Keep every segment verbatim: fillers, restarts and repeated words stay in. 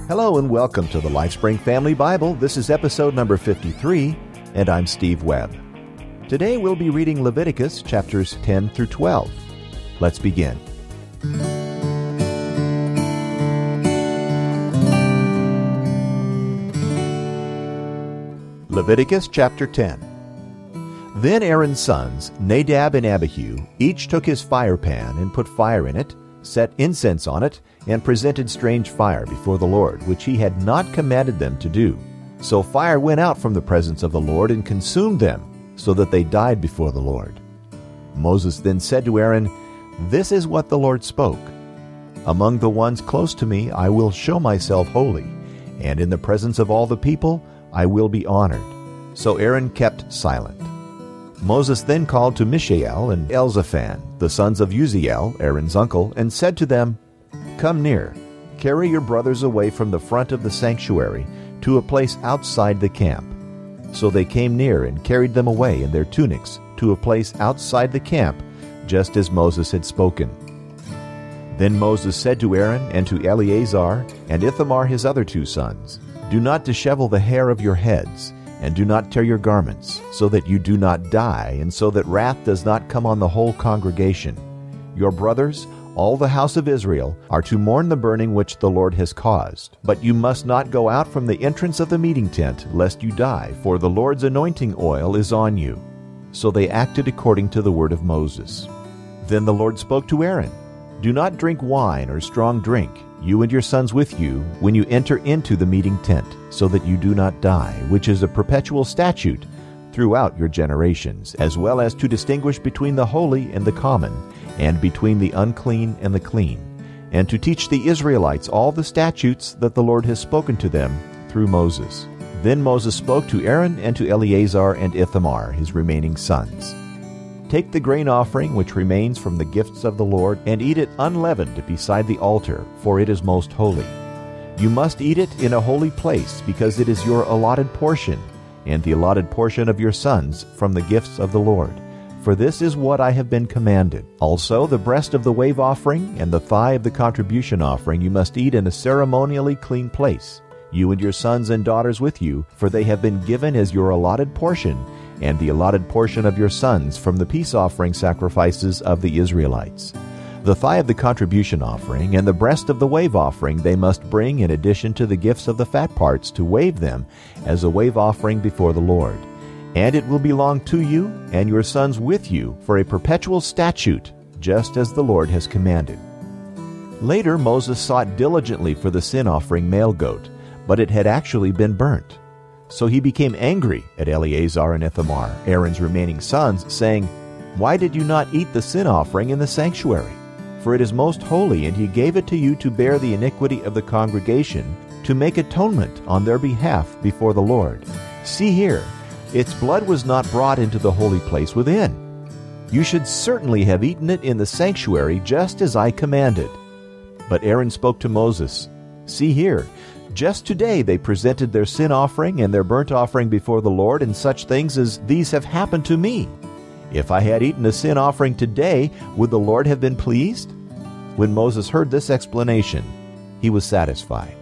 Hello and welcome to the LifeSpring Family Bible. This is episode number fifty-three, and I'm Steve Webb. Today we'll be reading Leviticus chapters ten through twelve. Let's begin. Leviticus chapter ten. Then Aaron's sons, Nadab and Abihu, each took his fire pan and put fire in it, set incense on it, and presented strange fire before the Lord, which he had not commanded them to do. So fire went out from the presence of the Lord and consumed them, so that they died before the Lord. Moses then said to Aaron, "This is what the Lord spoke. Among the ones close to me I will show myself holy, and in the presence of all the people I will be honored." So Aaron kept silent. Moses then called to Mishael and Elzaphan, the sons of Uzziel, Aaron's uncle, and said to them, "Come near, carry your brothers away from the front of the sanctuary to a place outside the camp." So they came near and carried them away in their tunics to a place outside the camp, just as Moses had spoken. Then Moses said to Aaron and to Eleazar and Ithamar his other two sons, "Do not dishevel the hair of your heads, and do not tear your garments, so that you do not die, and so that wrath does not come on the whole congregation. Your brothers, all the house of Israel, are to mourn the burning which the Lord has caused. But you must not go out from the entrance of the meeting tent, lest you die, for the Lord's anointing oil is on you." So they acted according to the word of Moses. Then the Lord spoke to Aaron, "Do not drink wine or strong drink, you and your sons with you, when you enter into the meeting tent, so that you do not die, which is a perpetual statute throughout your generations, as well as to distinguish between the holy and the common, and between the unclean and the clean, and to teach the Israelites all the statutes that the Lord has spoken to them through Moses." Then Moses spoke to Aaron and to Eleazar and Ithamar, his remaining sons. "Take the grain offering which remains from the gifts of the Lord, and eat it unleavened beside the altar, for it is most holy. You must eat it in a holy place, because it is your allotted portion, and the allotted portion of your sons from the gifts of the Lord. For this is what I have been commanded. Also the breast of the wave offering and the thigh of the contribution offering you must eat in a ceremonially clean place, you and your sons and daughters with you, for they have been given as your allotted portion, and the allotted portion of your sons from the peace offering sacrifices of the Israelites. The thigh of the contribution offering and the breast of the wave offering they must bring in addition to the gifts of the fat parts to wave them as a wave offering before the Lord. And it will belong to you and your sons with you for a perpetual statute, just as the Lord has commanded." Later Moses sought diligently for the sin offering male goat, but it had actually been burnt. So he became angry at Eleazar and Ithamar, Aaron's remaining sons, saying, "Why did you not eat the sin offering in the sanctuary? For it is most holy, and he gave it to you to bear the iniquity of the congregation, to make atonement on their behalf before the Lord. See here, its blood was not brought into the holy place within. You should certainly have eaten it in the sanctuary, just as I commanded." But Aaron spoke to Moses, "See here, just today they presented their sin offering and their burnt offering before the Lord, and such things as these have happened to me. If I had eaten a sin offering today, would the Lord have been pleased?" When Moses heard this explanation, he was satisfied.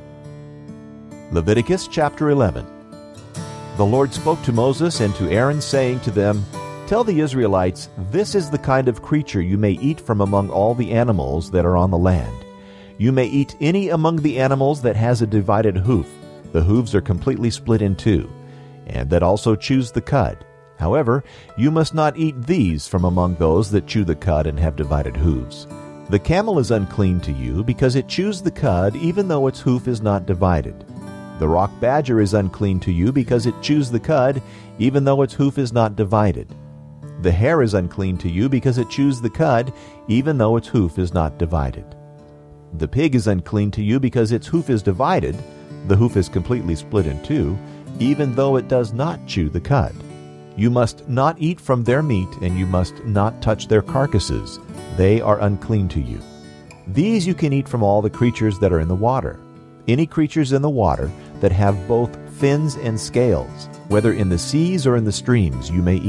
Leviticus chapter eleven. The Lord spoke to Moses and to Aaron, saying to them, "Tell the Israelites, this is the kind of creature you may eat from among all the animals that are on the land. You may eat any among the animals that has a divided hoof. The hooves are completely split in two, and that also chews the cud. However, you must not eat these from among those that chew the cud and have divided hooves. The camel is unclean to you, because it chews the cud even though its hoof is not divided. The rock badger is unclean to you, because it chews the cud even though its hoof is not divided. The hare is unclean to you, because it chews the cud even though its hoof is not divided. The pig is unclean to you, because its hoof is divided, the hoof is completely split in two, even though it does not chew the cud. You must not eat from their meat, and you must not touch their carcasses. They are unclean to you. These you can eat from all the creatures that are in the water. Any creatures in the water that have both fins and scales, whether in the seas or in the streams, you may eat.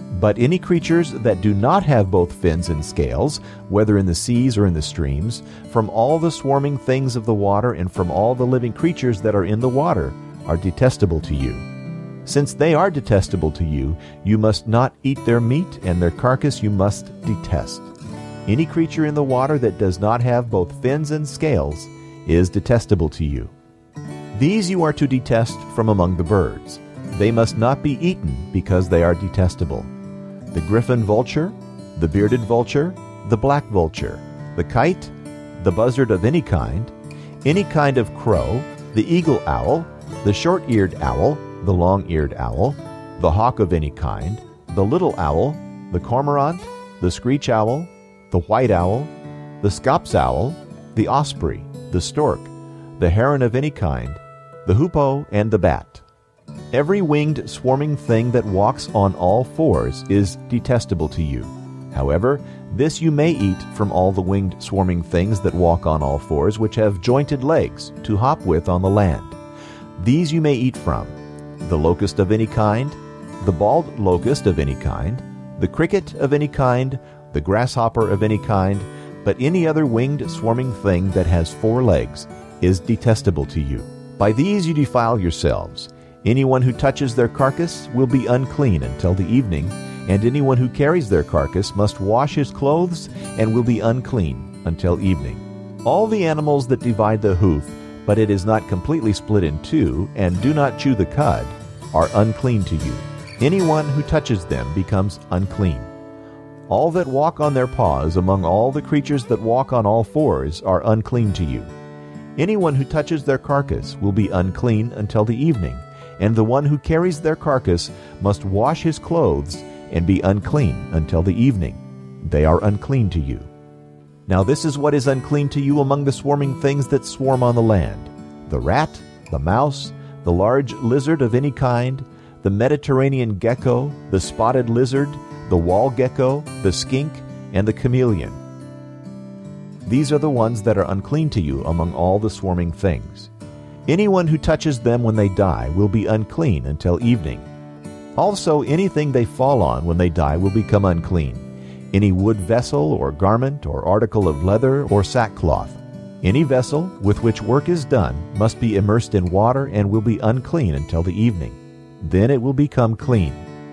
But any creatures that do not have both fins and scales, whether in the seas or in the streams, from all the swarming things of the water and from all the living creatures that are in the water, are detestable to you. Since they are detestable to you, you must not eat their meat, and their carcass you must detest. Any creature in the water that does not have both fins and scales is detestable to you. These you are to detest from among the birds. They must not be eaten because they are detestable: the griffin vulture, the bearded vulture, the black vulture, the kite, the buzzard of any kind, any kind of crow, the eagle owl, the short-eared owl, the long-eared owl, the hawk of any kind, the little owl, the cormorant, the screech owl, the white owl, the scops owl, the osprey, the stork, the heron of any kind, the hoopoe, and the bat. Every winged swarming thing that walks on all fours is detestable to you. However, this you may eat from all the winged swarming things that walk on all fours, which have jointed legs to hop with on the land. These you may eat from: the locust of any kind, the bald locust of any kind, the cricket of any kind, the grasshopper of any kind, but any other winged swarming thing that has four legs is detestable to you. By these you defile yourselves. Anyone who touches their carcass will be unclean until the evening, and anyone who carries their carcass must wash his clothes and will be unclean until evening. All the animals that divide the hoof, but it is not completely split in two, and do not chew the cud, are unclean to you. Anyone who touches them becomes unclean. All that walk on their paws among all the creatures that walk on all fours are unclean to you. Anyone who touches their carcass will be unclean until the evening, and the one who carries their carcass must wash his clothes and be unclean until the evening. They are unclean to you. Now this is what is unclean to you among the swarming things that swarm on the land: the rat, the mouse, the large lizard of any kind, the Mediterranean gecko, the spotted lizard, the wall gecko, the skink, and the chameleon. These are the ones that are unclean to you among all the swarming things. Anyone who touches them when they die will be unclean until evening. Also, anything they fall on when they die will become unclean: any wood vessel or garment or article of leather or sackcloth. Any vessel with which work is done must be immersed in water and will be unclean until the evening. Then it will become clean.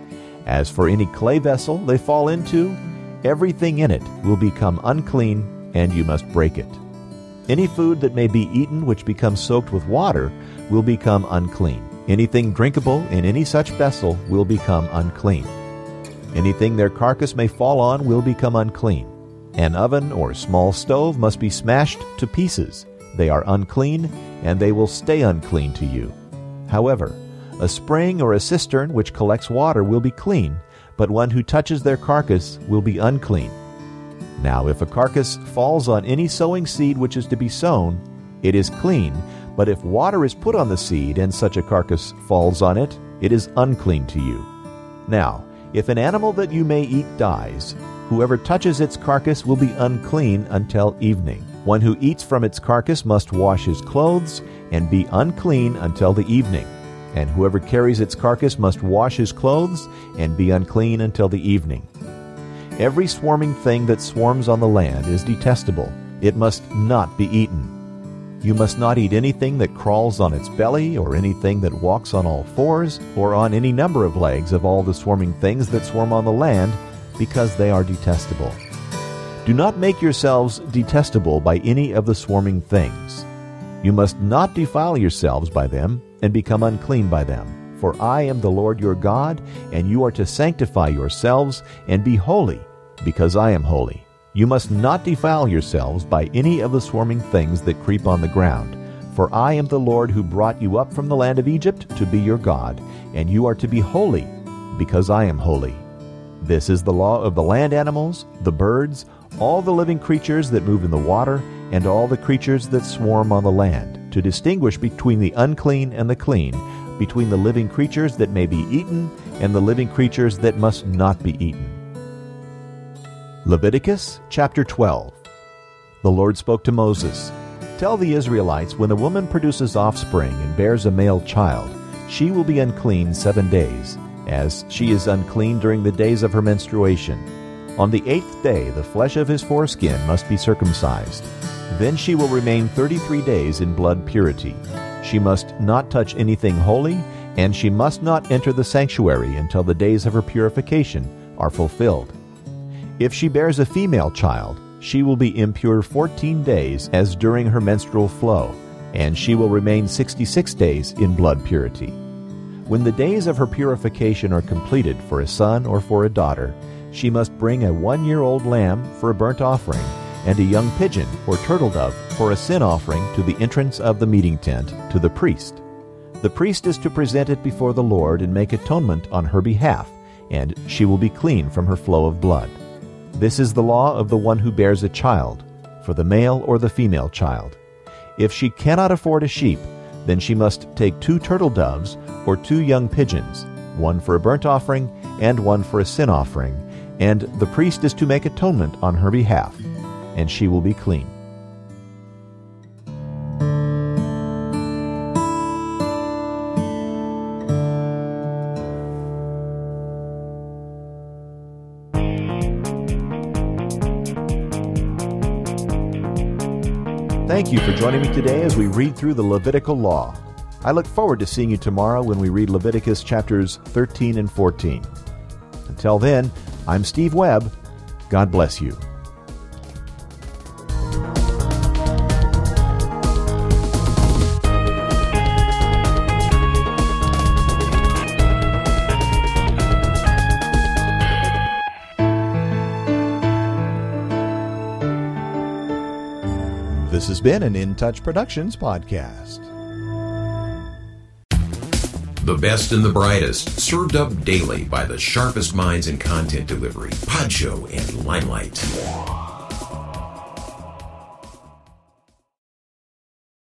As for any clay vessel they fall into, everything in it will become unclean, and you must break it. Any food that may be eaten which becomes soaked with water will become unclean. Anything drinkable in any such vessel will become unclean. Anything their carcass may fall on will become unclean. An oven or small stove must be smashed to pieces. They are unclean, and they will stay unclean to you. However, a spring or a cistern which collects water will be clean, but one who touches their carcass will be unclean. Now if a carcass falls on any sowing seed which is to be sown, it is clean, but if water is put on the seed and such a carcass falls on it, it is unclean to you. Now, if an animal that you may eat dies, whoever touches its carcass will be unclean until evening. One who eats from its carcass must wash his clothes and be unclean until the evening. And whoever carries its carcass must wash his clothes and be unclean until the evening. Every swarming thing that swarms on the land is detestable. It must not be eaten. You must not eat anything that crawls on its belly, or anything that walks on all fours, or on any number of legs of all the swarming things that swarm on the land, because they are detestable. Do not make yourselves detestable by any of the swarming things. You must not defile yourselves by them and become unclean by them. For I am the Lord your God, and you are to sanctify yourselves and be holy, because I am holy. You must not defile yourselves by any of the swarming things that creep on the ground. For I am the Lord who brought you up from the land of Egypt to be your God, and you are to be holy, because I am holy. This is the law of the land animals, the birds, all the living creatures that move in the water, and all the creatures that swarm on the land, to distinguish between the unclean and the clean, between the living creatures that may be eaten and the living creatures that must not be eaten. Leviticus chapter twelve. The Lord spoke to Moses, "Tell the Israelites, when a woman produces offspring and bears a male child, she will be unclean seven days. as she is unclean during the days of her menstruation. On the eighth day the flesh of his foreskin must be circumcised. Then she will remain thirty-three days in blood purity. She must not touch anything holy, and she must not enter the sanctuary until the days of her purification are fulfilled. If she bears a female child, she will be impure fourteen days as during her menstrual flow, and she will remain sixty-six days in blood purity. When the days of her purification are completed for a son or for a daughter, she must bring a one-year-old lamb for a burnt offering, and a young pigeon or turtle dove for a sin offering to the entrance of the meeting tent to the priest. The priest is to present it before the Lord and make atonement on her behalf, and she will be clean from her flow of blood. This is the law of the one who bears a child, for the male or the female child. If she cannot afford a sheep, then she must take two turtle doves or two young pigeons, one for a burnt offering and one for a sin offering, and the priest is to make atonement on her behalf, and she will be clean. Thank you for joining me today as we read through the Levitical law. I look forward to seeing you tomorrow when we read Leviticus chapters thirteen and fourteen. Until then, I'm Steve Webb. God bless you. This has been an In Touch Productions podcast. The best and the brightest, served up daily by the sharpest minds in content delivery, Podshow and Limelight.